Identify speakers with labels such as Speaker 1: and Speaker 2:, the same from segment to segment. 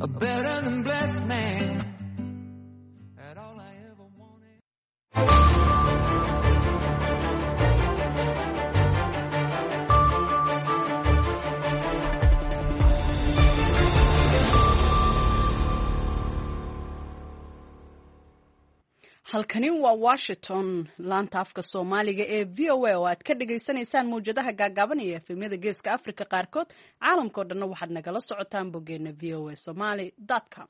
Speaker 1: a better than blessed man. At all I ever wanted.
Speaker 2: halkani waa Washington laanta afka Soomaaliga ee VOA oo aad ka dhageysanaysaan mowjadaha gaagaaban ee efemyada geeska Afrika qaarkood caalamka oo dhan waxaad nagala socotaan bogeena voasomali.com.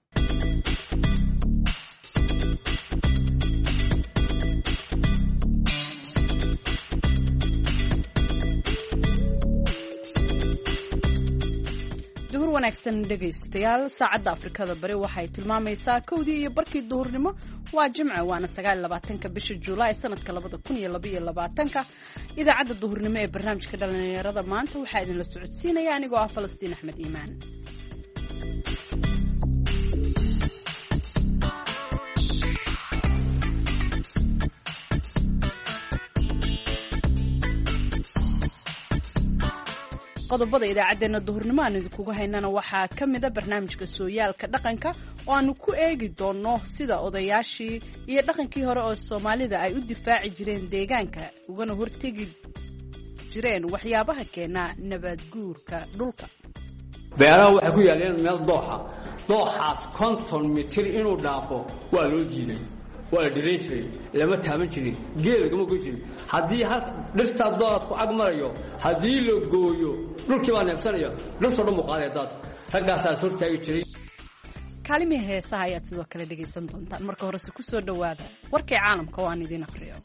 Speaker 2: duhur wanaagsan dhegaystayaal saacadda Afrikada bari waxay tilmaamaysaa 2:00 iyo barkii duhurnimo waa Jimce waana 29 bisha Juulaay sanadka 2022 idaacadda duhurnimo ee barnaamijka dhalinyarada maanta waxaa idin la socodsiinaya anigoo ah Falastiin Axmed Iimaan. qodobada idaacadeena duhurnimo aan idinku haynana waxaa ka mid ah barnaamijka sooyaalka dhaqanka oo aanu ku eegi doono sida odayaashii iyo dhaqankii hore oo Soomaalida ay u difaaci jireen deegaanka ugana hortagi jireen waxyaabaha keena nabad guurka dhulka.
Speaker 3: beeraha waxa ku yaaleen meel dooxaas 50 mitir inuu dhaafo waa loo diiday waa direetay lama taaban jirin geelgama ku jirin hadii hal dhirta dood ku agmarayo hadii la gooyo dhulkii waa neefsanaya dhirta dhan muuqaalay dad raggaas soo taagi jiray
Speaker 2: kaalmihii heesaha ayaad sidoo kale dhegeysan doontaan marka hore ku soo dhawaada warkii caalamka oo aan idin aqriyo.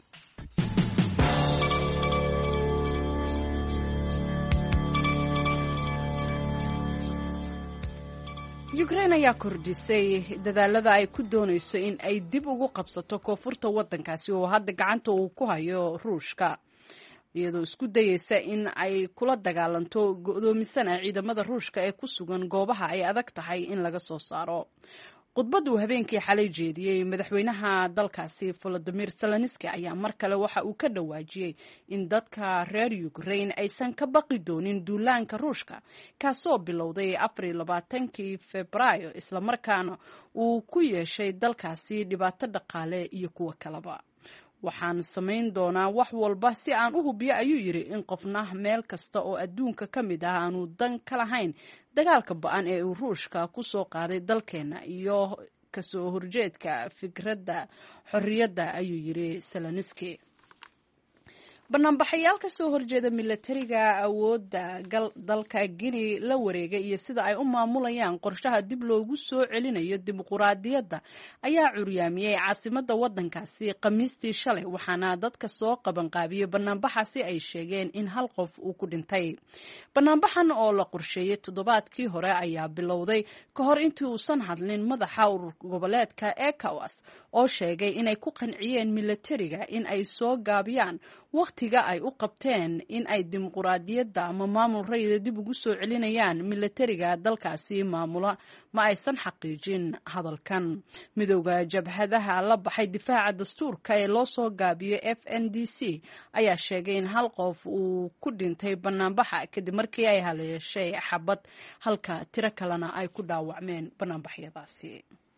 Speaker 2: Ukraine ayaa kordhisay dadaalada ay ku doonayso in ay dib ugu qabsato koonfurta wadankaasi oo hadda gacanta uu ku hayo Ruushka iyadoo isku dayaysa in ay kula dagaalanto go'doomisana ciidamada Ruushka ee ku sugan goobaha ay adag tahay in laga soo saaro. khudbadu habeenkii xalay jeediyay madaxweynaha dalkaasi Volodymyr Zelensky ayaa mar kale waxa uu ka dhawaajiyay in dadka reer Ukraine aysan ka baqi doonin duulaanka Ruushka kaasoo bilowday 24 Febraayo isla markaana uu ku yeeshay dalkaasi dhibaato dhaqaale iyo kuwa kaleba. waxaan samayn doonaa wax walba si aan u hubiyo ayuu yiri in qofna meel kasta oo adduunka ka mid ah aanu dan ka lahayn dagaalka ba'an ee uu Ruushka ku soo qaaday dalkeena iyo ka soo horjeedka fikradda xorriyadda ayuu yiri Zelensky. banaanbaxayaal ka soo horjeeda militariga awoodda dalka Guinea la wareegay iyo sida ay u maamulayaan qorshaha dib loogu soo celinayo dimuqraadiyadda ayaa curyaamiyay caasimadda wadankaasi Khamiistii shalay waxaana dadka soo qaban qaabiyay banaanbaxaasi ay sheegeen in hal qof uu ku dhintay. banaanbaxan oo la qorsheeyay toddobaadkii hore ayaa bilowday ka hor intii uusan hadlin madaxa urur goboleedka ECOWAS oo sheegay inay ku qanciyeen militariga in ay soo gaabiyaan waqtiga ay u qabteen in ay dimuqraadiyadda ama maamul rayida dib ugu soo celinayaan militariga dalkaasi maamula ma aysan xaqiijin hadalkan. midowga jabhadaha la baxay difaaca dastuurka ee loo soo gaabiyay FNDC ayaa sheegay in hal qof uu ku dhintay banaanbaxa kadib markii ay haleeshay xabad halka tiro kalena ay ku dhaawacmeen banaanbaxyadaasi.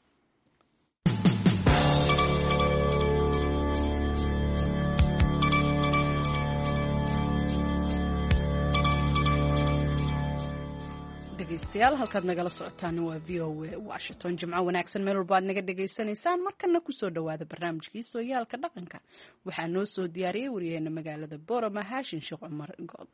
Speaker 2: dhegeystayaal halkaad nagala socotaan waa VOA Washington. jimco wanaagsan meel walba aad naga dhegeysanaysaan markana ku soo dhawaada barnaamijkii sooyaalka dhaqanka waxaa noo soo diyaariyay wariyaheena magaalada Boorama Haashin Sheekh Cumar Good.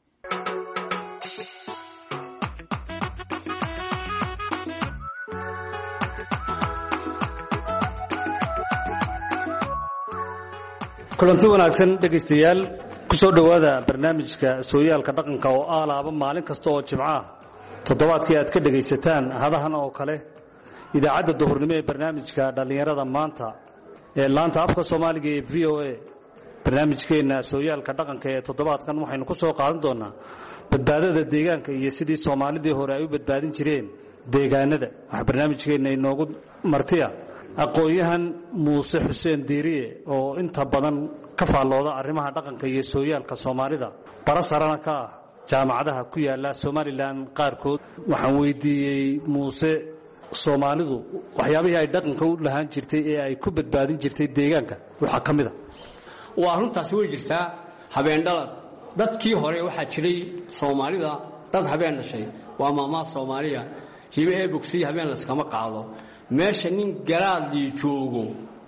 Speaker 3: kulanti wanaagsan dhegeystayaal ku soo dhawaada barnaamijka sooyaalka dhaqanka oo aalaaba maalin kasta oo jimco ah toddobaadkii aad ka dhegaysataan hadahan oo kale idaacadda duhurnimo ee barnaamijka dhalinyarada maanta ee laanta afka Soomaaliga ee VOA. barnaamijkeena sooyaalka dhaqanka ee toddobaadkan waxaynu ku soo qaadan doonaa badbaadada deegaanka iyo sidii Soomaalidii hore ay u badbaadin jireen deegaanada. waxa barnaamijkeena inoogu martiya aqoonyahan Muuse Xuseen Diiriye oo inta badan ka faallooda arrimaha dhaqanka iyo sooyaalka Soomaalida barasarana ka ah jaamacadaha ku yaala Soomaaliland qaarkood waxaan weydiiyey Muuse Soomaalidu waxyaabihii ay dhaqanka u lahaan jirtay ee ay ku badbaadin jirtay deegaanka waxa kamid ah
Speaker 4: waa runtaas way jirtaa habeen dhalad dadkii hore waxa jiray Soomaalida dad habeen dhashay waa maama Soomaaliya hibe ee bogsi habeen la iskama qaado meesha nin garaadii joogo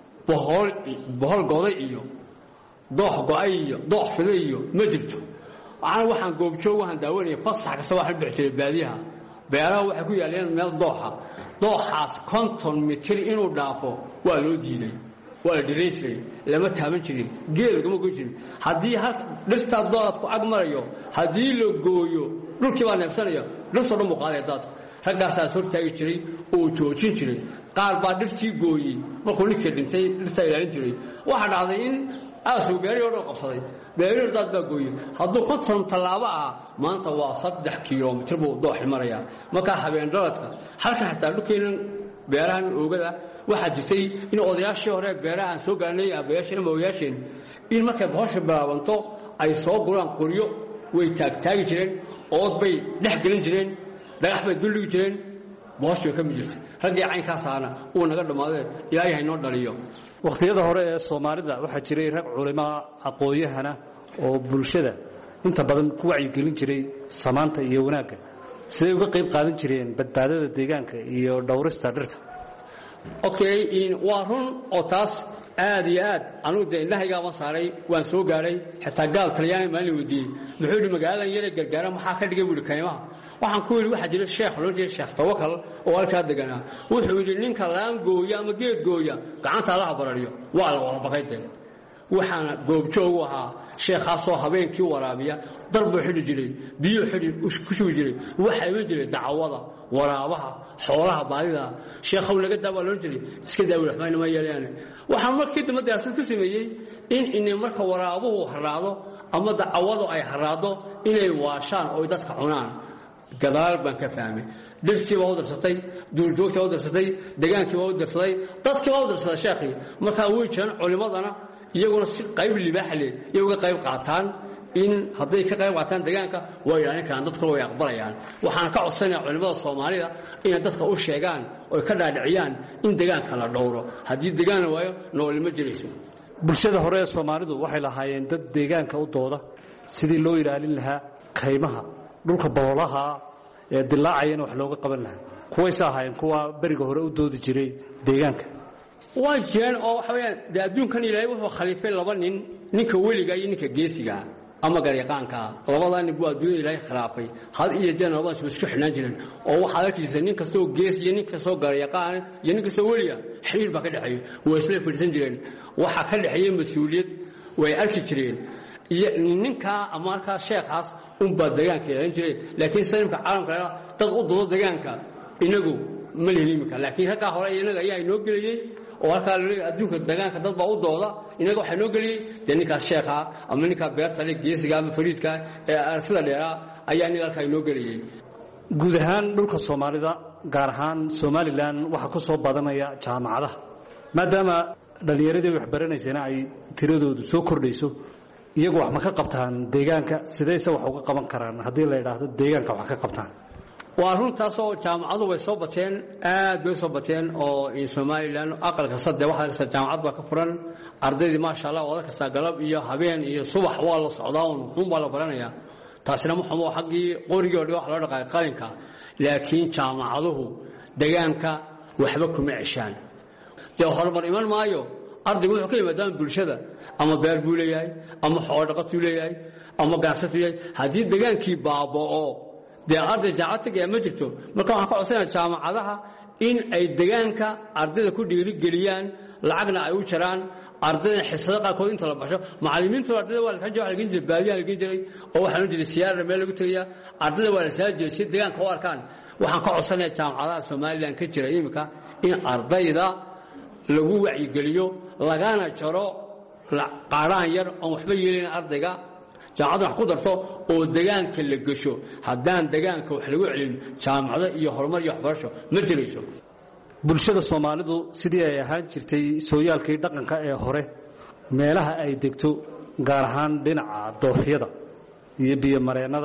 Speaker 4: bohol goday iyo doox go'ay iyo doox fiday iyo ma jirto waxaan goobjoog waxaan daawanay fasax ka soo wax bixiyay baadiyaha beeraha waxa ku yaaleen meel dooxaas 50 mitir inuu dhaafo waa loo diiday waa la direysay lama taaban jirin geelgama goyn jirin haddii hal dhirta doodku ag marayo haddii la gooyo dhulkii baa neefsanaya dhirta dhan muuqaalay dad ragaasaa soo taagi jiray oo joojin jiray qaar baa dhirtii gooyay markuu ninkii dhintay dhirta ilaalin jiray waxa dhacday in aasuu beeriyo dhan qabsaday beeriyo dad baa gooyay hadduu 50 talaabo ah maanta waa 3 kiiloomitir buu dooxi maraya marka habeen dhaladka halka xitaa dhulkeenan beerahan oogada waxa jirtay in odayaashii hore beerahan soo gaarnay abayaashina mooyaasheen in markay boqosha bilaabanto ay soo guraan qoryo way taagi jireen ood bay dhex gelin jireen dhagax bay duligi jireen boqosha ka mid jirtay ragii caynkaas aana uu naga dhamaadeen ilaahay inoo dhaliyo
Speaker 3: waqtiyada hore ee Soomaalida waxa jiray rag culimo aqooyahana oo bulshada inta badan ku wacyigelin jiray samaanta iyo wanaagga siday uga qayb qaadan jireen badbaadada deegaanka iyo dhawrista dhirta
Speaker 4: in waa run oo taas aad iyo aad anigu de ilaahiga ma saaray waan soo gaaray xitaa gaal Talyaani maalin wadiin muxuu yiri magaalada yare gargaara maxaa ka dhigay wili kaymaha waxaan ku yiri waxa jira sheekh loo jeedo sheekh Tawakkal oo halka deganaa wuxuu yiri ninka laan gooya ama geed gooya gacanta la barariyo waa la wada baqayday waxaana goobjoog u ahaa sheekhaas oo habeenkii waraabiya darbu xidhi jiray biyo xidhi ku shubi jiray waxa ay jiray dacwada waraabaha xoolaha baadida sheekhu laga daawaloon jiray iska daawo raxmaan ma yeelaan waxaan markii dib daraasad ku sameeyay in marka waraabuhu haraado ama dacwadu ay haraado inay waashaan oo dadka cunaan gadaal baan ka fahmay dirsi waa udarsatay duurjoogta waa udarsatay deegaankii waa udarsaday dadkii waa udarsaday sheekhi marka way jiraan culimadana iyaguna si qayb libaax leh iyaga qayb qaataan in haday ka qayb qaataan deegaanka way ilaalin karaan dadku way aqbalayaan waxaan ka codsanayaa culimada Soomaalida in dadka u sheegaan oo ka dhaadhiciyaan in deegaanka la dhowro hadii deegaan waayo nool ma jirayso
Speaker 3: bulshada hore ee Soomaalidu waxay lahaayeen dad deegaanka u dooda sidii loo ilaalin lahaa kaymaha dhulka boolaha ee dilaacayna wax looga qaban lahaa kuway saahaayeen kuwa bariga hore u doodi jiray deegaanka
Speaker 4: waajeen oo waxa weeyaan adduunkan Ilaahay wuxuu khaliifay laba ninka weliga iyo ninka geesiga ama garyaqaanka labadan nin buu adduunka Ilaahay khilaafay hal iyo jeen labadaas isku xidhnaan jireen oo waxa arkaysa nin kastoo gees iyo nin kastoo garyaqaan iyo nin kastoo weliga xiriir baa ka dhaxeeyo way isla fadhiisan jireen waxa ka dhaxeeyay mas'uuliyad way arki jireen iyo ninka amarka sheekhaas baa deegaanka ilaalin jiray laakiin sayniska caalamka dad u doodo deegaanka inagu ma leeyihiin laakiin halka hore inaga ayaa inoo geliyay oo halka adduunka deegaanka dad baa u dooda inaga waxa inoo geliyay ninka sheekha ama ninka beerta leh geesiga ama fariidka ee arfida dheera ayaa inaga halka inoo geliyay
Speaker 3: guud ahaan dhulka Soomaalida gaar ahaan Soomaaliland waxa ku soo badanaya jaamacadaha maadaama dhalinyaradii wax baranaysan ay tiradoodu soo kordhayso iyagu wax ma ka qabtaan deegaanka sidayse wax uga qaban karaan hadii la yiraahdo deegaanka wax ka qabtaan
Speaker 4: waa runtaas oo jaamacadu way soo bateen aad bay soo bateen oo in Soomaaliland aqalka saddex waxa jaamacad baa ka furan ardaydii ma sha Allah wada ka galab iyo habeen iyo subax waa la socdaa oo baa la baranaya taasina muxuu xaqii qorigoodii wax loo dhaqay qalinka laakiin jaamacaduhu deegaanka waxba kuma ceshaan horumar iman maayo ardaygu wuxuu ka yimaadaan bulshada ama beer buu leeyahay ama xoolo dhaqato leeyahay ama ganacsato leeyahay hadii deegaankii baabao arday jaacadka ma jirto marka waxaan ka codsanayaa jaamacadaha in ay deegaanka ardayda ku dhiiri geliyaan lacagna ay u jiraan ardayda xisada qaarkood inta la basho macallimiintu ardayda waa la xajjo waxa laga jiray baadiyaha laga jiray oo waxaan jiray siyaar meel lagu tagaya ardayda waa la saajiyo si deegaanka u arkaan waxaan ka codsanayaa jaamacadaha Soomaaliland ka jira imika in ardayda lagu wacyi geliyo lagana jaro qaaraan yar oo waxba yeelin ardayga jaamacada wax ku darto oo deegaanka la gasho hadaan deegaanka wax lagu celin jaamacada iyo horumar iyo waxbarasho ma jirayso
Speaker 3: bulshada Soomaalidu sidii ay ahaan jirtay sooyaalkii dhaqanka ee hore meelaha ay degto gaar ahaan dhinaca dooxyada iyo biyo mareenada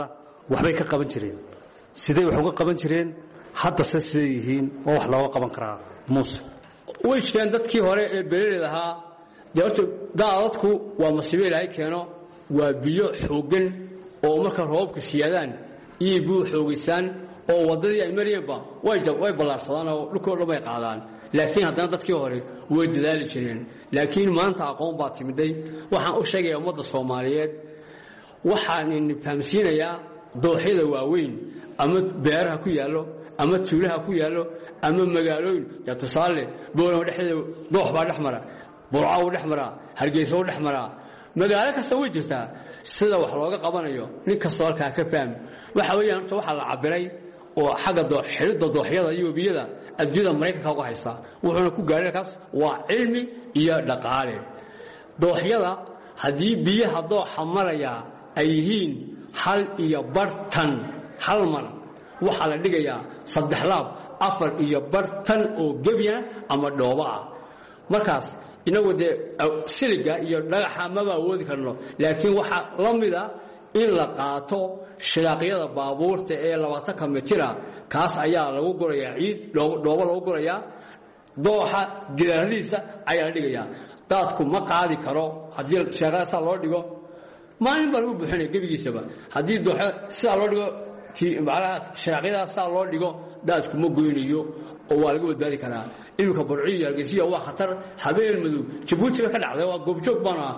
Speaker 3: waxbay ka qaban jireen sidee wax uga qaban jireen haddase siday yihiin oo wax looga qaban karaa muuse
Speaker 4: way jireen dadkii hore ee beeraleyda ahaa dee horta daadadku waa masiibo ilaahay keeno waa biyo xooggan oo marka roobabku siyaadaan iyo biyo xoogaysaan oo waddadii ay marayeenba way ballaarsadaan oo dhulkoo dhan bay qaadaan laakiin haddana dadkii hore way dadaali jireen laakiin maanta aqoon baa timiday waxaan u sheegayaa ummadda soomaaliyeed waxaan fahamsiinayaa dooxyada waaweyn ama beeraha ku yaallo ama tuulaha ku yaallo ama magaalooyin dee tusaale boorama dhexdeeda doox baa dhex mara burca u dhex maraa hargeysa u dhex maraa magaalo kasta way jirtaa sida wax looga qabanayo nin kastoo halkaa ka fahmi waxa weeyaan horta waxaa la cabiray oo xagga xidhidda dooxyada iyo webiyada adduunyada maraykanka uga haysta wuxuuna ku gaaray kaas waa cilmi iyo dhaqaale dooxyada haddii biyaha dooxa maraya ay yihiin 1.5 tan hal mar waxaa la dhigayaa 3 laab 4.5 tan oo gebiya ama dhoobo ah markaas inagu dee siliga iyo dhagaxa maba awoodi karno laakiin waxaa la mida in la qaato shiraaqyada baabuurta ee 20 mitir kaas ayaa lagu gurayaa ciid dhoobo lagu gurayaa dooxa gidaaradiisa ayaa la dhigayaa daadku ma qaadi karo haddii shiraaqyada loo dhigo maalin baa lagu buuxinaya gebigiisaba haddii dooxa sidaa loo dhigo shiraaqyadaas saa loo dhigo daadku ma goynayo oo waa laga badbaadi karaa iminka burciyo hargeysa waa khatar habeen madow Djibouti ka dhacday waa goobjoog bana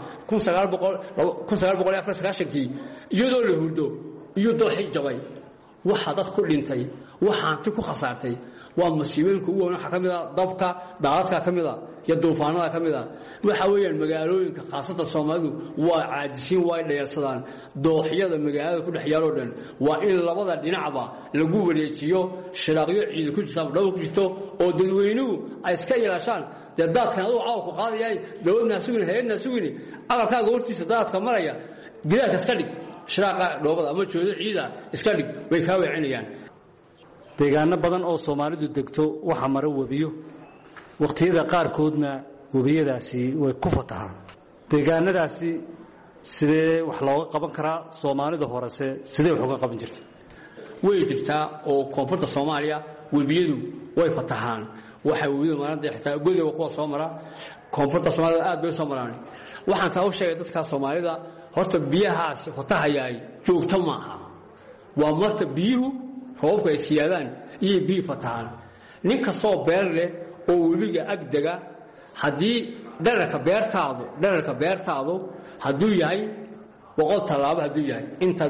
Speaker 4: 1994 iyadoo la hurdo iyo dooxi jabay waxa dad ku dhintay waxa anti ku khasaartay waa masiibooyinka ugu weyn waxa kamid ah dabka daadadka kamid ah iyo duufaanada kamid ah waxa weeyaan magaalooyinka qaasada Soomaalidu waa caadisiin way dheersadaan dooxyada magaalada ku dhex yaalo dhan waa in labada dhinacba lagu wareejiyo shiraaqyo ciid ku jirta dhaw ku jirto oo dadweynuhu ay iska ilaashaan daadkan uu caaw ku qaadayay dawladna sugin hay'adna sugin aqalkaaga hortiisa daadka maraya gidaarka iska dhig shiraaqa dhoobada ama joodo ciida iska dhig way ka weecinayaan
Speaker 3: deegaano badan oo Soomaalidu degto waxa mara webiyo waqtiyada qaar koodna webiyadaasi way ku fatahaan deegaanadaasi sidee wax looga qaban karaa Soomaalida horese sidee wax uga qaban jirtay
Speaker 4: way jirtaa oo koonfurta Soomaaliya webiyadu way fatahaan waxa webiyadu maanta xitaa guriga kuwa soo mara koonfurta Soomaalida aad bay soo maraan waxaan taa u sheegay dadka Soomaalida horta biyahaas fatahayay joogto maaha waa marka biyuhu roobka ay siyaadaan iyo biyo fatahaan ninka soo beer leh oo webiga agdaga hadii dharka beertaadu haduu yahay 100 talaabo haduu yahay inta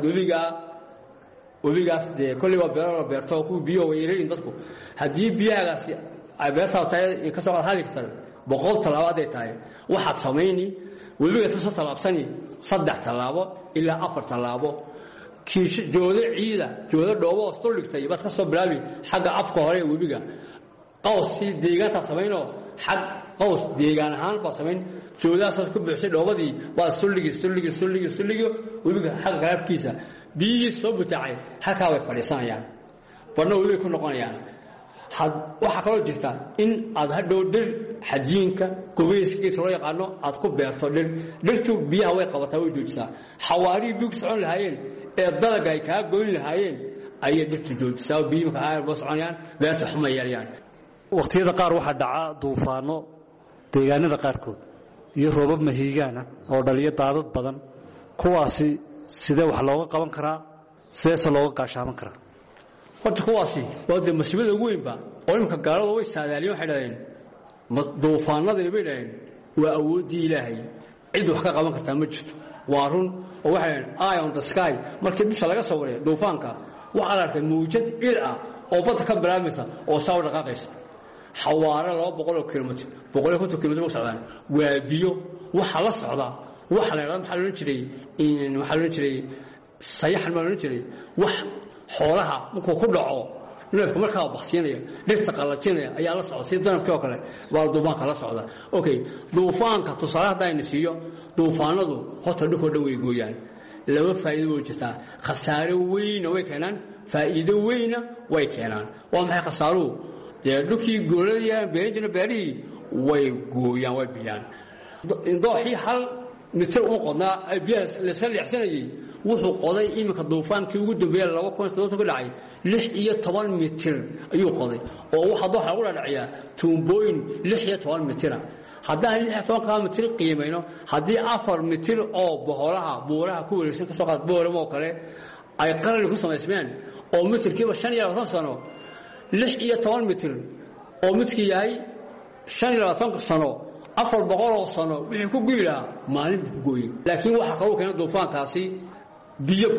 Speaker 4: webigaas de kulli waa beerto ku biyo weeyeen dadku hadii biyagaasi ay beertaadu tahay ka soo hali kartaa 100 talaabo ay tahay waxaad sameeyni webiga soo talaabsani 3 talaabo ilaa 4 talaabo kiish joodo ciida joodo dhoobo soo dhigtay baad ka soo bilaabi xagga afka hore webiga qawsi deegaanta sameeyno xag qaws deegaan ahaan ba sameyn joodaas ku buuxsay dhoobadii waa sulliga webiga xagga afkiisa biyi soo butacay halka way fadhiisanayaan barna way ku noqonayaan waxa kale jirta in aad hadhow dhir xajiinka gobayska loo yaqaano aad ku beerto dhirtu biyaha way qabataa way joojisaa xawaari bug socon lahaayeen ee dalaga ay ka goyn lahaayeen ayay dhirtu joojisaa biyaha ay boo soconayaan beerta xuma yarayaan
Speaker 3: waqtiyada qaar waxa dhaca duufaano deegaanada qaarkood iyo roobab mahiigaana oo dhaliyo daadad badan kuwaasi sidee wax looga qaban karaa sidee looga gaashaaman karaa
Speaker 4: horta kuwaasi waa masiibada ugu weyn ba oo imka gaalada way saadaaliyeen waxay dhaayeen duufaanada ay leeyeen waa awoodii Ilaahay cid wax ka qaban kartaa ma jirto waa run oo waxay eye on the sky markii bisha laga soo wareey duufaanka waxa la arkay muujad il ah oo badda ka bilaabmaysa oo soo dhaqaaqaysa xawaare 200 kilomitir 150 kilomitir u socdaan waa biyo waxa la socda waxa la yiraahdo sayaxan ma jiray wax xoolaha markuu ku dhaco neefka markaa baxsiinaya dhirta qalajinaya ayaa la socda si danabkii oo kale waa duufaanka la socda okay duufaanka tusaalaha ayna siiyo duufaanadu horta dhulka dhow way gooyaan laba faa'iido oo jirta khasaare weyn way keenaan faa'iido weyn way keenaan waa maxay khasaaruhu dhulkii goolayaan beerjina beeri way gooyaan way biyaan indooxi hal mitir u qodnaa ay biyaha la salixsanayay wuxuu qoday iminka duufaankii ugu dambeeyay 2007 ku dhacay 16 mitir ayuu qoday oo waxa waxa ugu dhacayaa tuumbooyin 16 mitir haddaan 16 mitir qiimayno haddii 4 mitir oo buuraha ku wareegsan ka soo qaad booramo kale ay qaran ku samaysmeen oo mitirkiiba 25 sano 16 mitir oo midkii yahay 25 sano 400 sano wixii ku guulaa maalin ku gooyay laakiin waxa kale oo keenay duufaankaasi biyo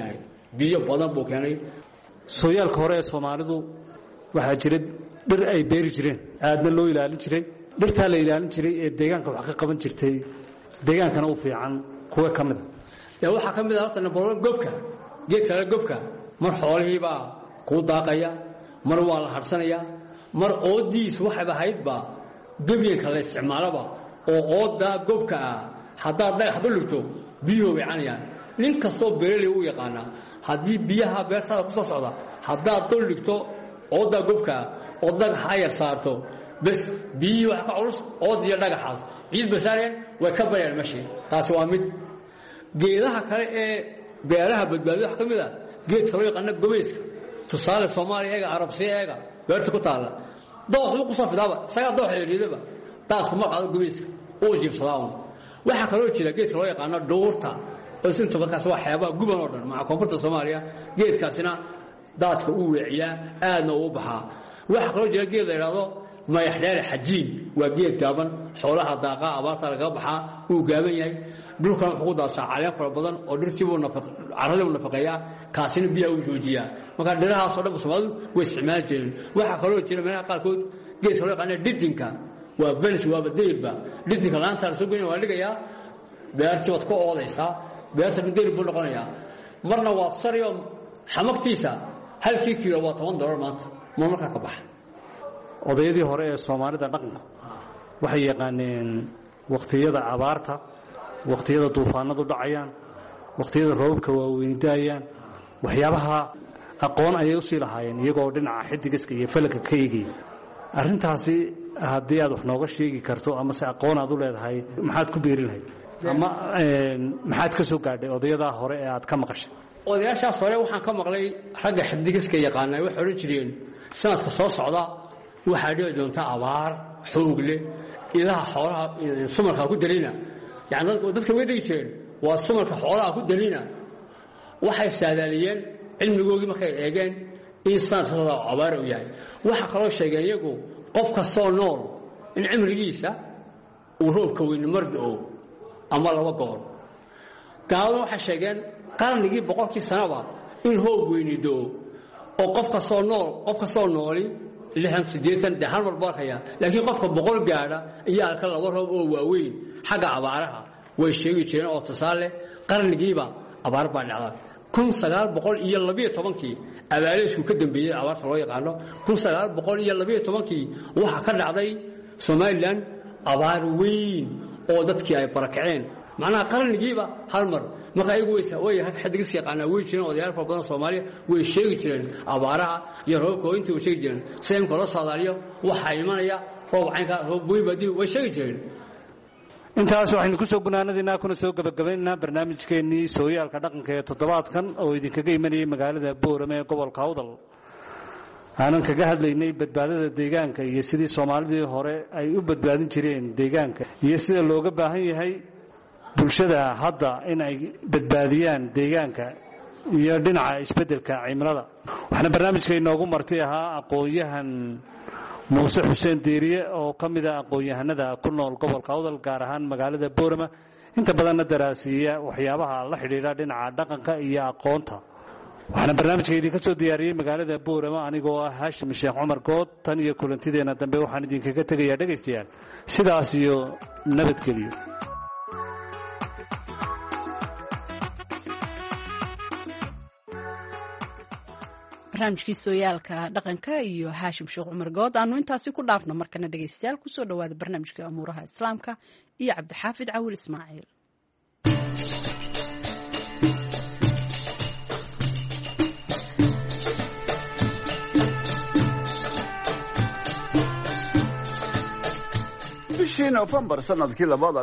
Speaker 4: badan buu keenay
Speaker 3: sooyaalka hore ee Soomaalidu waxa jiray dhir ay beeri jireen aadna loo ilaalin jiray dhirta la ilaalin jiray ee deegaanka wax ka qaban jirtay deegaankana u fiican kuwa kamid
Speaker 4: ah waxa kamid ah tan gobka geedka gobka mar xoolihiiba ku daaqaya mar waa la harsanaya mar oodiis waxa bahaydba gabiyanka la isticmaalaba oo ooda gobka hadaa dhagax dhulugto biyo way canayaan nin kastoo beeraley u yaqaana hadii biyaha beertada ku soo socda hadaa dhulugto ooda gobka oo dhagax ayar saarto bas biyo wax ka culus oodiyo dhagaxaas ciid basaareen way ka bareen mashi taas waa mid geedaha kale ee beeraha badbaadada kamid ah geedka loo yaqaan gobeyska tusaale Soomaaliya Arabsiga beerta ku taala dooxu ku soo fidaaba isaga doox yeedaba taas kuma qaado gobeyska oo jibsadaan waxa kale oo jira geedka loo yaqaan dhuurta oo inta markaas waa xeebaha guban oo dhan ma koonfurta Soomaaliya geedkaasina daadka uu weeciyaa aadna u baxaa waxa kale oo jira geed la yiraahdo ma yaxdheer xajiin waa geed gaaban xoolaha daaqa abaarta laga baxaa uu gaaban yahay dhulkan wuxuu daasaa caleen fara badan oo dhirtiibu carrada u nafaqeeya kaasina biyo u joojiya marka dhirahaas oo dhan Soomaalidu way isticmaal jireen waxa kale oo jira meelaha qaar kood geed loo yaqaan didinka waa belis waa badeelba didinka laanta soo goyn waa dhigayaa beertii wad ku oodaysa beerta mideel buu noqonayaa marna waa sariyo xamaqtiisa halkii kiilo waa $10 maanta marka ka baxa
Speaker 3: odayadii hore ee Soomaalida dhaqanka waxay yaqaaneen waqtiyada abaarta waqtiyada duufaanadu dhacayaan waqtiyada roobka waaweyn daayaan waxyaabaha aqoon ay u sii lahaayeen iyagoo dhinaca xidigiska iyo falka ka eegay arintaasi haddii aad wax nooga sheegi karto ama se aqoon aad u leedahay maxaad ku beeri lahayd ama maxaad ka soo gaadhay odayada hore ee aad ka maqashay
Speaker 4: odayaashaas hore waxaan ka maqlay ragga xidigiska yaqaanay wax oran jireen sanadka soo socda waxa dhici doonta abaar xoog leh ilaha xoolaha sumarka ku dalina يعني dadka weydii jireen waa sumarka xoolaha ku dalina waxay saadaaliyeen cilmigoogii markay eegeen insaan soo abaar u yahay waxa kale oo sheegay iyagu qofka soo nool in cimrigiisa uu roobka weyn mardo ama laba goor gaalo waxa sheegeen qarnigii 100 sanaba in roob weynido oo qofka soo nooli 68 hal mar barkaya laakiin qofka 100 gaadha ayaa ka laba roob oo waaweyn xaga abaaraha way sheegi jireen oo tusaale qarnigiiba abaar baa dhacday 1912 abaaleysku ka dambeeyay abaarta loo yaqaano 1912 waxa ka dhacday Soomaaliland abaar weyn oo dadkii ay barakaceen macnaha qarnigiiba hal mar marka ay way xadigiis yaqaan way jireen odayaal fara badan Soomaaliya way sheegi jireen abaaraha iyo roobka intii way sheegi jireen seemka la Soomaaliya waxa imanaya roob caynka roob weyn badii way sheegi jireen
Speaker 3: intaas waxaynu ku soo gunaanadina kuna soo gabagabaynaa barnaamijkeenii sooyaalka dhaqanka ee toddobaadkan oo idinkaga imanayay magaalada Boorame ee gobolka Awdal aanan kaga hadlaynay badbaadada deegaanka iyo sidii Soomaalidii hore ay u badbaadin jireen deegaanka iyo sida looga baahan yahay bulshada hadda in ay badbaadiyaan deegaanka iyo dhinaca isbedelka cimilada waxna barnaamijka inoogu martay ahaa aqoonyahan Muuse Xuseen Diiriye oo kamid ah aqoonyahanada ku nool gobolka Awdal gaar ahaan magaalada Boorama inta badan daraasiya waxyaabaha la xiriira dhinaca dhaqanka iyo aqoonta waxna barnaamijka idinka soo diyaariyay magaalada Boorama anigoo ah Haashim Sheekh Cumar Good tan iyo kulantideena dambe waxaan idinkaga tagayaa dhageystayaal sidaas iyo nabadgelyo
Speaker 2: barnaamijkii sooyaalka dhaqanka iyo Haashim Sheekh Cumar Good aanu intaasi ku dhaafno markana dhageystayaal ku soo dhawaada barnaamijka amuuraha islaamka iyo Cabdixaafid Cawil Ismaaciil
Speaker 5: bishii November sanadkii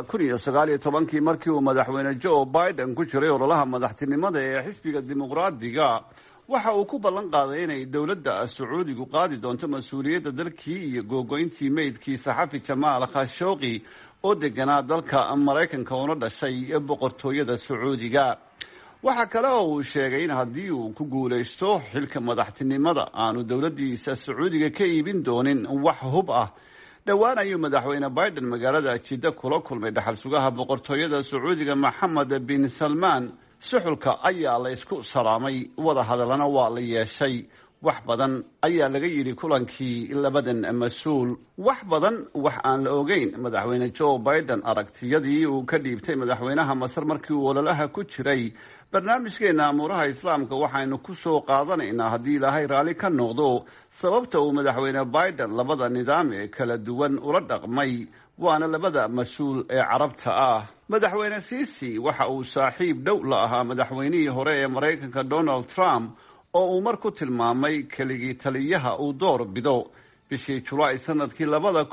Speaker 5: 2019 markii uu madaxweyne Joe Biden ku jiray ololaha madaxtinimada ee xisbiga dimuqraadiga waxa uu ku ballan qaaday inay dowladda Sacuudigu qaadi doonto mas'uuliyadda dalkii iyo googoyntii meydkii saxafi Jamal Khashoggi oo deganaa dalka Mareykanka oo dhashay boqortooyada Sacuudiga. waxa kale oo uu sheegay in haddii uu ku guuleysto xilka madaxtinimada aanu dowladdiisa Sacuudiga ka iibin doonin wax hub ah. dhowaan ayuu madaxweyne Biden magaalada Jidda kula kulmay dhaxal sugaha boqortooyada Sacuudiga Mohammed bin Salman. suxulka ayaa la isku salaamay, wada hadalana waa la yeeshay. wax badan ayaa laga yiri kulankii labadan mas'uul. wax badan wax aan la ogeyn madaxweyne Joe Biden aragtiyadii uu ka dhiibtay madaxweynaha Masar markii uu ololaha ku jiray. barnaamijkeena amuuraha islaamka waxaynu ku soo qaadanaynaa haddii Ilaahay raali ka noqdo sababta uu madaxweyne Biden labada nidaam ee kala duwan ula dhaqmay, waana labada mas'uul ee Carabta ah. madaxweyne Sisi waxa uu saaxiib dhow la ahaa madaxweynihii hore ee Mareykanka Donald Trump oo uu mar ku tilmaamay keligii taliyaha uu door bido. bishii Julaay sanadkii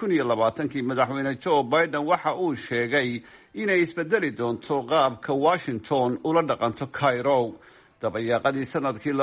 Speaker 5: 2020 madaxweyne Joe Biden waxa uu sheegay inay isbedeli doonto qaabka Washington ula dhaqanto Cairo. dabayaaqadii sanadkii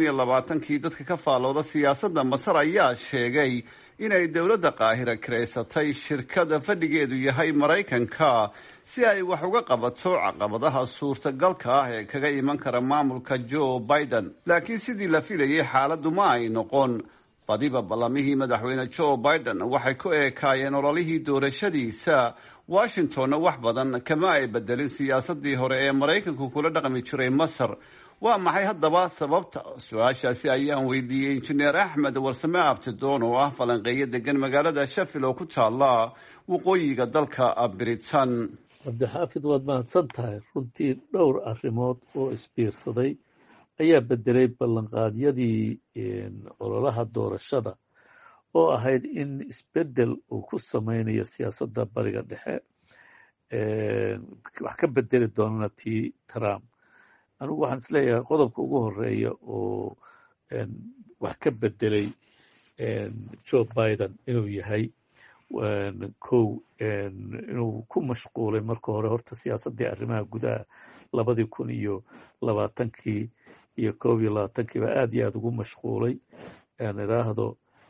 Speaker 5: 2020 dadka ka faalooda siyaasadda Masar ayaa sheegay inay dowladda Qaahira kireysatay shirkada fadhigeedu yahay Mareykanka si ay wax uga qabato caqabadaha suurtagalka ah ee kaga iman kara maamulka Joe Biden. laakiin sidii la filayay xaaladdu ma ay noqon. badiba ballamihii madaxweyne Joe Biden waxay ku eekaayeen ololihii doorashadiisa. Washingtonna wax badan kama ay bedelin siyaasadii hore ee Mareykanku kula dhaqmi jiray Masar. waa maxay haddaba sababta? su-aashaasi ayaan weydiiyey injineer Axmed Warsame Abtidoon oo ah falanqeeye degan magaalada Sheffield oo ku taala waqooyiga dalka Britain.
Speaker 6: cabdixaafid waad mahadsan tahay. runtii dhowr arrimood oo isbiirsaday ayaa bedelay ballanqaadyadii ololaha doorashada oo ahayd in isbedel uu ku sameynayo siyaasadda bariga dhexe, wax ka bedeli doonana tii Trump. anigu waxaan isleeyahay qodobka ugu horeeya oo wax ka bedelay Joe Biden inuu yahay inuu ku mashquulay marka hore horta siyaasaddii arrimaha gudaha 2020 iyo 2021 aad iyo aad ugu mashquulay. aan idhaahdo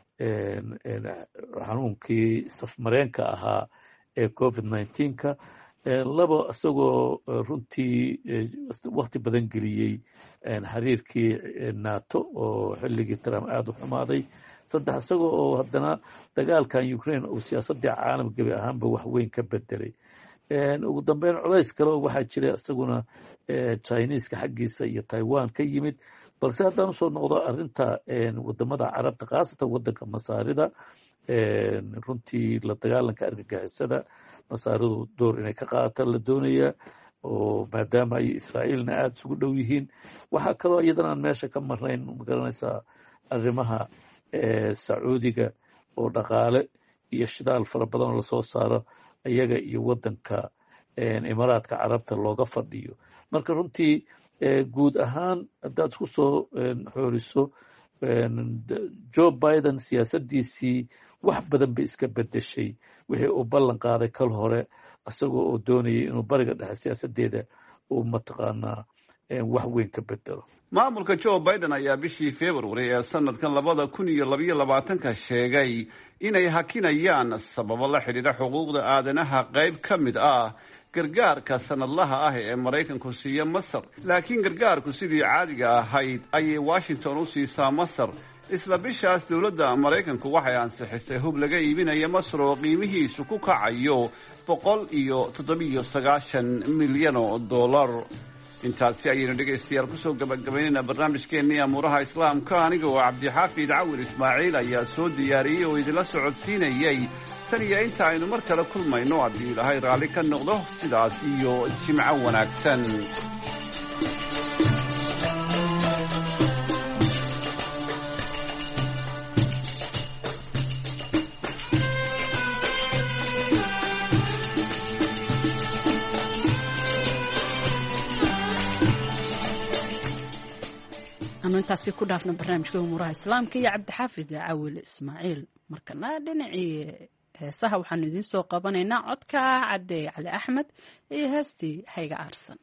Speaker 6: xanuunkii safmareenka ahaa ee COVID-19-ka. labo isagoo runtii waqti badan geliyey xiriirkii NATO oo xilligii Trump aad u xumaaday. saddex isagoo oo haddana dagaalkan Ukraine uu siyaasaddii caalamka gabi ahaanba wax weyn ka bedelay. ugu dambeyn culays kale oo waxaa jira isaguna Chinese-ka xaggiisa iyo Taiwan ka yimid. balse haddaan usoo noqdo arrinta wadamada carabta khaasatan waddanka Masaarida, runtii la dagaalanka argagixisada Masaaridu door inay ka qaadataan la doonaya oo maadaama ay Israa'iilna aada isugu dhow yihiin. waxaa kaloo iyadana aan meesha ka marnayn magaranaysaa arrimaha Sacuudiga oo dhaqaale iyo shidaal fara badan oo lasoo saaro iyaga iyo waddanka Imaaraadka Carabta looga fadhiyo. marka runtii guud ahaan haddaad isku soo xooriso Joe Biden siyaasaddiisii wax badan bay iska bedeshay wixii uu ballan qaaday kal hore isagoo oo doonayay inuu bariga dhexe siyaasaddeeda uu mataqaanaa wax weyn ka bedelo.
Speaker 5: maamulka Joe Biden ayaa bishii February ee sanadkan 2022 sheegay inay hakinayaan sababo la xiriira xuquuqda aadanaha qayb ka mid ah gargaarka sanadlaha ah ee Mareykanku siiyo Masar. laakiin gargaarku sidii caadiga ahayd ayay Washington u siisaa Masar. isla bishaas dowladda Mareykanku waxay ansixisay hub laga iibinayo Masar oo qiimihiisu ku kacayo $197 milyan. intaasi ayaynu dhegaystayaal kusoo gabagabaynaynaa barnaamijkeennii amuuraha islaamka. aniga oo cabdixaafid cawir ismaaciil ayaa soo diyaariyey oo idinla socodsiinayay. tan iyo inta aynu mar kale kulmayno haddii Ilaahay raalli ka noqdo sidaas iyo jimco wanaagsan.
Speaker 2: intaasi ku dhaafna barnaamijka umuuraha islaamka iyo cabdixaafid cawil ismaaciil. markana dhinacii heesaha waxaanu idiin soo qabanaynaa codka Cadde Cali Axmed iyo heestii Hayga Aarsan.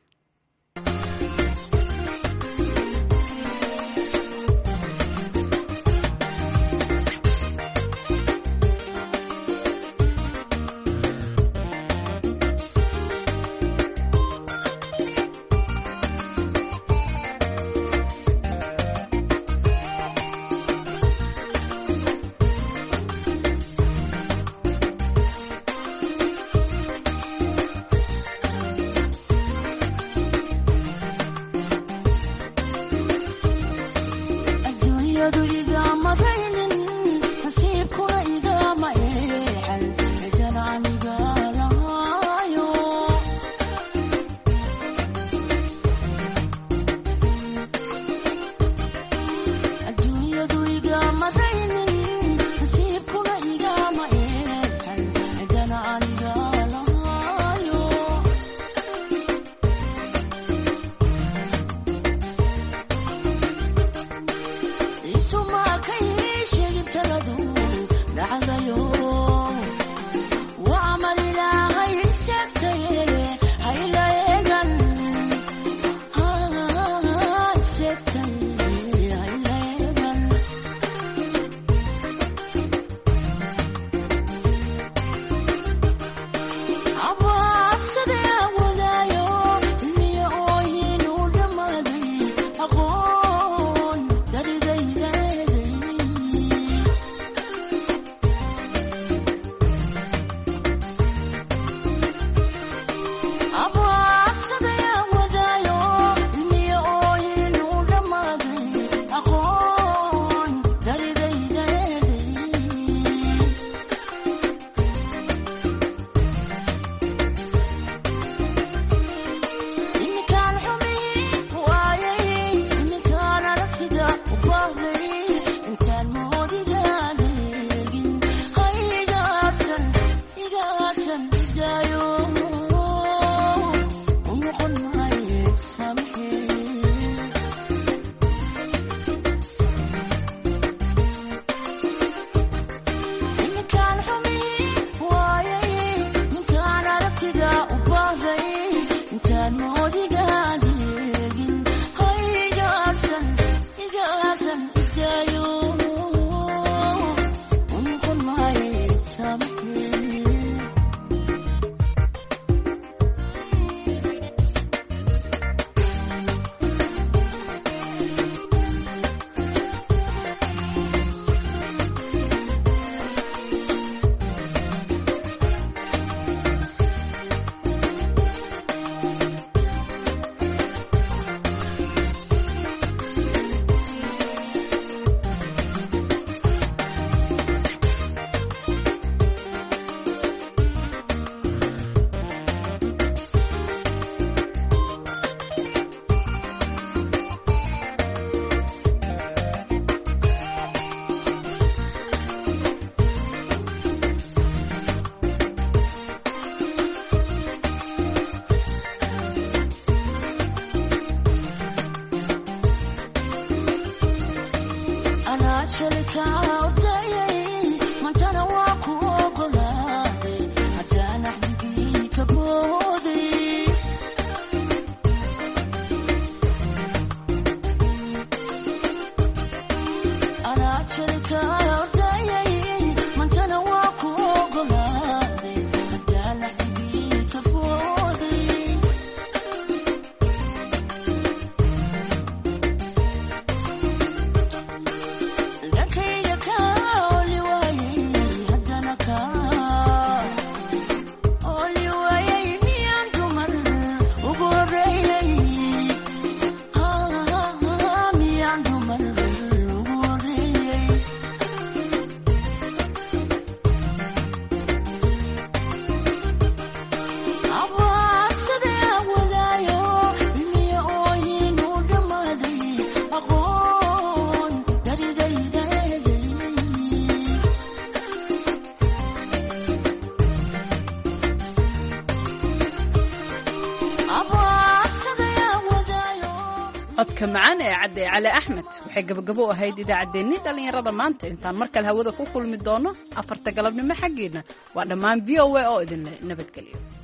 Speaker 2: codka macaan ee cadde cali axmed waxay gabagabo u ahayd idaacaddeenii dhallinyarada maanta intaan mar kale hawada ku kulmi doono 4 galabnimo xaggeena waa dhammaan VOA oo idin nabadgeliyo